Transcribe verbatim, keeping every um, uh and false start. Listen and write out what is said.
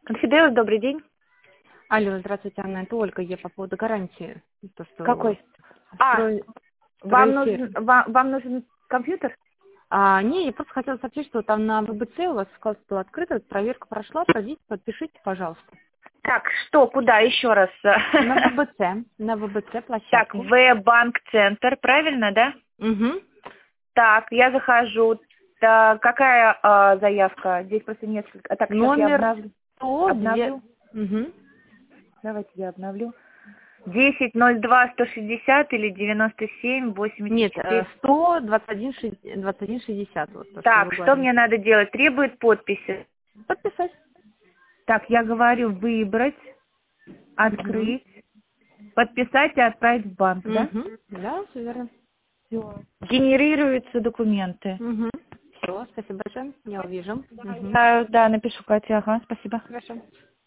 Конфидеус, добрый день. Алло, здравствуйте, Анна. Это Ольга. Я по поводу гарантии. То, что Какой? А, строй- вам стройсервис. нужен, вам, вам нужен компьютер? А, не, я просто хотела сообщить, что там на вэ бэ цэ у вас вкладка была открыта, проверка прошла, пройдите, подпишите, пожалуйста. Так, что, куда, еще раз? На вэ бэ цэ, на вэ бэ цэ Так, площадке. В-банк центр, правильно, да? Угу. Так, я захожу. Так, какая а, заявка? Здесь просто несколько. А, так, сейчас я Номер обновлю. сто, две. Обновлю. Угу. Давайте я обновлю. десять ноль два сто шестьдесят или девяносто семь восемьдесят Нет, э, четыре. сто двадцать один шесть- двадцать один шестьдесят. Вот то, что вы Так, что говорили. мне надо делать? Требует подписи. Подписать. Так, я говорю выбрать, Угу. открыть, подписать и отправить в банк, да? Угу. Да, все верно. Все. Генерируются документы. Угу. Все, спасибо большое. Я увижу. Угу. Да, да, напишу Кате, ага, спасибо. Хорошо.